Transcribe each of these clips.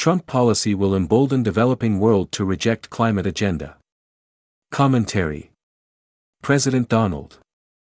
Trump policy will embolden developing world to reject climate agenda. Commentary. President Donald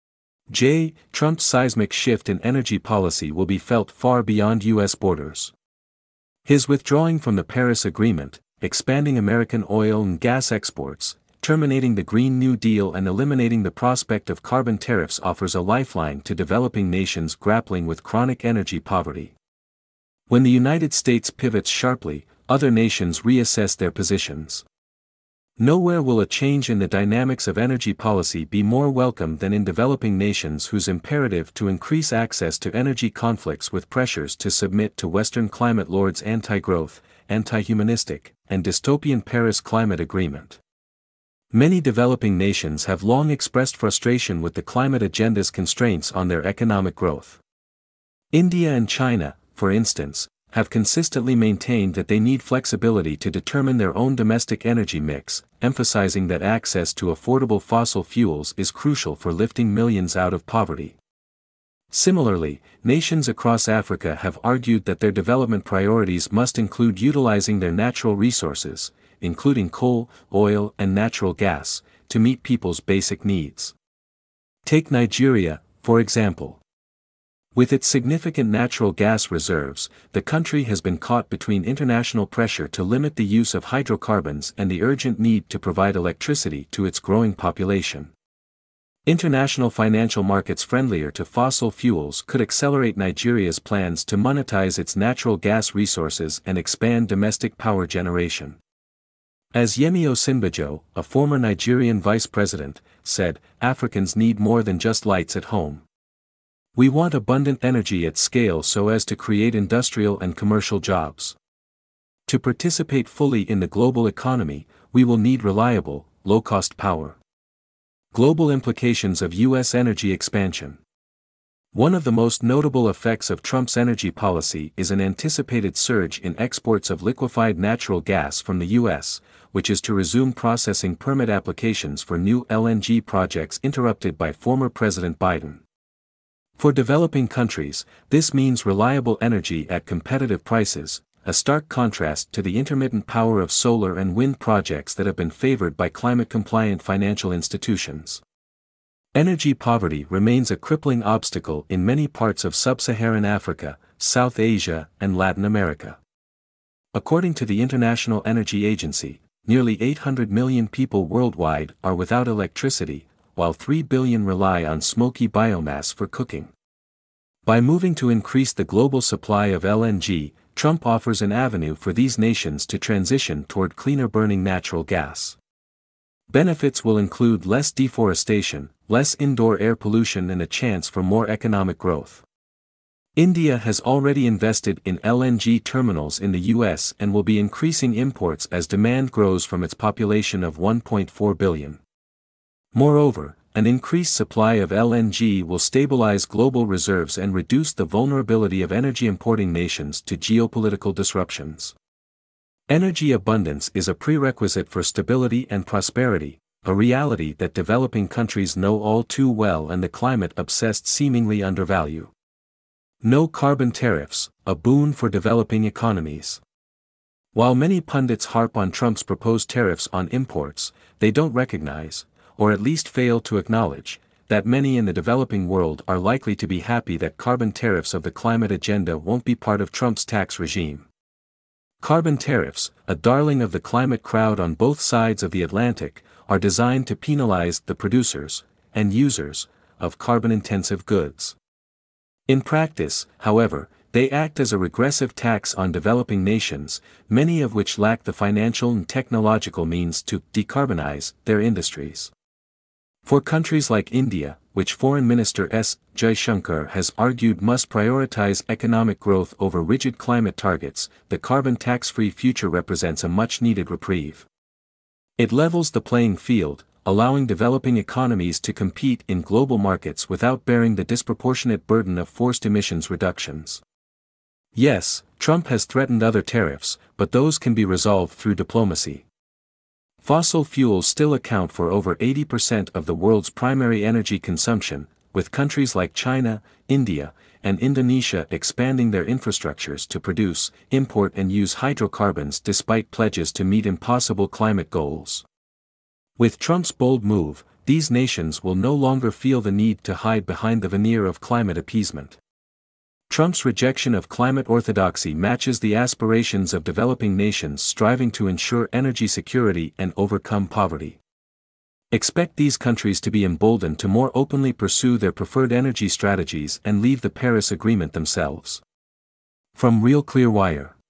J. Trump's seismic shift in energy policy will be felt far beyond U.S. borders. His withdrawing from the Paris Agreement, expanding American oil and gas exports, terminating the Green New Deal and eliminating the prospect of carbon tariffs offers a lifeline to developing nations grappling with chronic energy poverty. When the United States pivots sharply, other nations reassess their positions. Nowhere will a change in the dynamics of energy policy be more welcome than in developing nations whose imperative to increase access to energy conflicts with pressures to submit to Western climate lords' anti-growth, anti-humanistic, and dystopian Paris Climate Agreement. Many developing nations have long expressed frustration with the climate agenda's constraints on their economic growth. India and China, for instance, have consistently maintained that they need flexibility to determine their own domestic energy mix, emphasizing that access to affordable fossil fuels is crucial for lifting millions out of poverty. Similarly, nations across Africa have argued that their development priorities must include utilizing their natural resources, including coal, oil, and natural gas, to meet people's basic needs. Take Nigeria, for example. With its significant natural gas reserves, the country has been caught between international pressure to limit the use of hydrocarbons and the urgent need to provide electricity to its growing population. International financial markets friendlier to fossil fuels could accelerate Nigeria's plans to monetize its natural gas resources and expand domestic power generation. As Yemi Osinbajo, a former Nigerian vice president, said, Africans need more than just lights at home. We want abundant energy at scale so as to create industrial and commercial jobs. To participate fully in the global economy, we will need reliable, low-cost power. Global implications of U.S. energy expansion. One of the most notable effects of Trump's energy policy is an anticipated surge in exports of liquefied natural gas from the U.S., which is to resume processing permit applications for new LNG projects interrupted by former President Biden. For developing countries, this means reliable energy at competitive prices, a stark contrast to the intermittent power of solar and wind projects that have been favored by climate-compliant financial institutions. Energy poverty remains a crippling obstacle in many parts of sub-Saharan Africa, South Asia, and Latin America. According to the International Energy Agency, nearly 800 million people worldwide are without electricity, while 3 billion rely on smoky biomass for cooking. By moving to increase the global supply of LNG, Trump offers an avenue for these nations to transition toward cleaner-burning natural gas. Benefits will include less deforestation, less indoor air pollution and a chance for more economic growth. India has already invested in LNG terminals in the U.S. and will be increasing imports as demand grows from its population of 1.4 billion. Moreover, an increased supply of LNG will stabilize global reserves and reduce the vulnerability of energy-importing nations to geopolitical disruptions. Energy abundance is a prerequisite for stability and prosperity, a reality that developing countries know all too well and the climate-obsessed seemingly undervalue. No carbon tariffs, a boon for developing economies. While many pundits harp on Trump's proposed tariffs on imports, they don't recognize, or at least fail to acknowledge, that many in the developing world are likely to be happy that carbon tariffs of the climate agenda won't be part of Trump's tax regime. Carbon tariffs, a darling of the climate crowd on both sides of the Atlantic, are designed to penalize the producers and users of carbon-intensive goods. In practice, however, they act as a regressive tax on developing nations, many of which lack the financial and technological means to decarbonize their industries. For countries like India, which Foreign Minister S. Jaishankar has argued must prioritize economic growth over rigid climate targets, the carbon tax-free future represents a much-needed reprieve. It levels the playing field, allowing developing economies to compete in global markets without bearing the disproportionate burden of forced emissions reductions. Yes, Trump has threatened other tariffs, but those can be resolved through diplomacy. Fossil fuels still account for over 80% of the world's primary energy consumption, with countries like China, India, and Indonesia expanding their infrastructures to produce, import and use hydrocarbons despite pledges to meet impossible climate goals. With Trump's bold move, these nations will no longer feel the need to hide behind the veneer of climate appeasement. Trump's rejection of climate orthodoxy matches the aspirations of developing nations striving to ensure energy security and overcome poverty. Expect these countries to be emboldened to more openly pursue their preferred energy strategies and leave the Paris Agreement themselves. From Real Clear Wire.